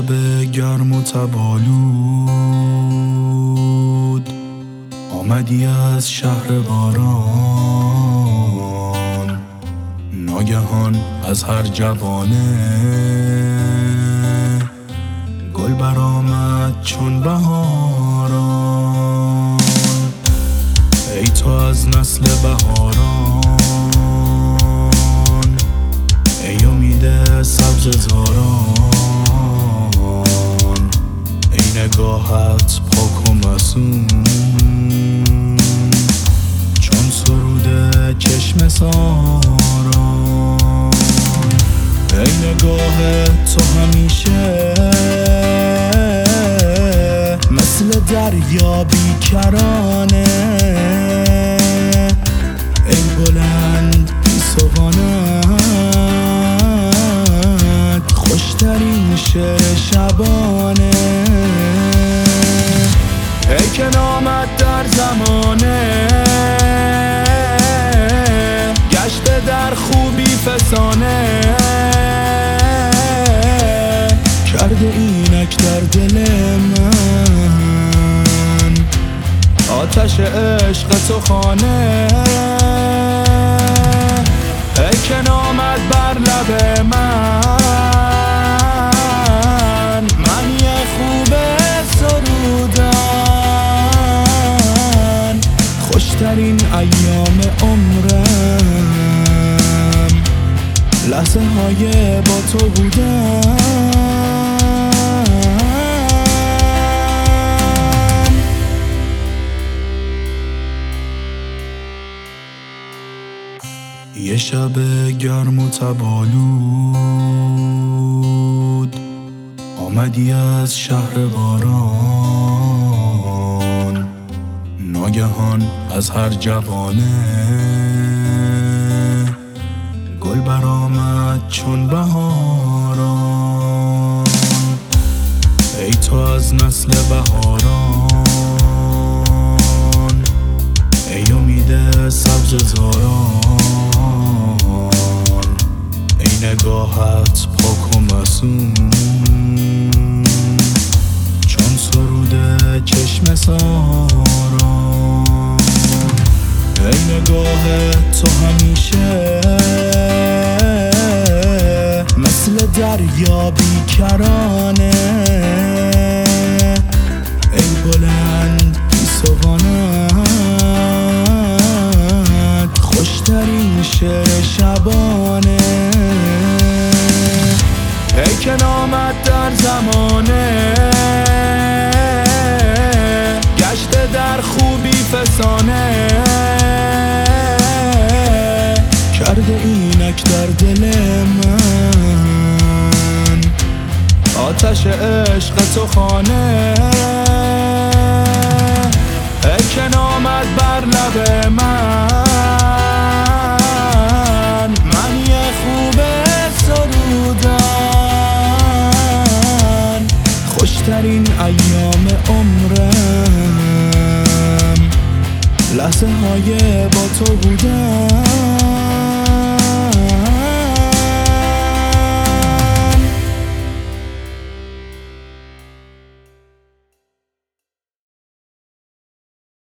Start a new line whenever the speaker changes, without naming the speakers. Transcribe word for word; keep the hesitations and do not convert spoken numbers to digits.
شب گرم و تبالود آمدی از شهر باران، ناگهان از هر جوانه گل برآمد چون بهاران. ای تو از نسل بهاران، ای امید سبز زاران، ای نگاهت پاک و معصوم چون سرود چشم ساران. ای نگاه تو همیشه مثل دریا بیکرانه، ای بلند گیسوانت خوشترین شعر شبانه. ای که نامت در زمانه گشته در خوبی فسانه، کرده اینک در دل من آتش عشق تو خانه. ای که نامت بر لب من، من یه خوب سرودن، خوشترین ایام عمرم لحظه های با تو بودن. یه شب گرم و تبالود آمدی از شهر باران، ناگهان از هر جوانه گل برآمد چون بهاران. ای تو از نسل بهاران، ای امید سبز زاران، ای نگاهت پاک و معصوم چون سرود چشم ساران. ای نگاه تو همیشه مثل دریا بیکرانه، ای بلند گیسوانت خوشترین شعر شبانه. ای که نامت در زمانه گشته در خوبی فسانه، کرده اینک در دل من آتش عشق تو خانه. ای که نامت بر لب من، من یه خوب سرودن، خوشترین ایام عمرم لحظه های با تو بودن.